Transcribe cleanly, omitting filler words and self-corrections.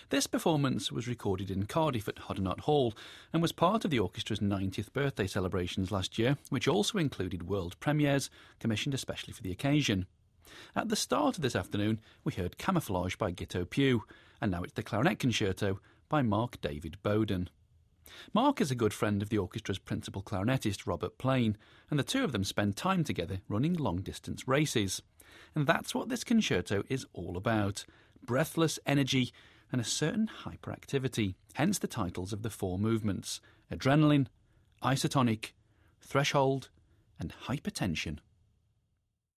This performance was recorded in Cardiff at Hodderknott Hall and was part of the orchestra's 90th birthday celebrations last year, which also included world premieres commissioned especially for the occasion. At the start of this afternoon, we heard Camouflage by Gitto Pugh, and now it's the Clarinet Concerto by Mark David Bowden. Mark is a good friend of the orchestra's principal clarinetist, Robert Plain, and the two of them spend time together running long-distance races. And that's what this concerto is all about: breathless energy and a certain hyperactivity, hence the titles of the four movements: Adrenaline, Isotonic, Threshold and Hypertension.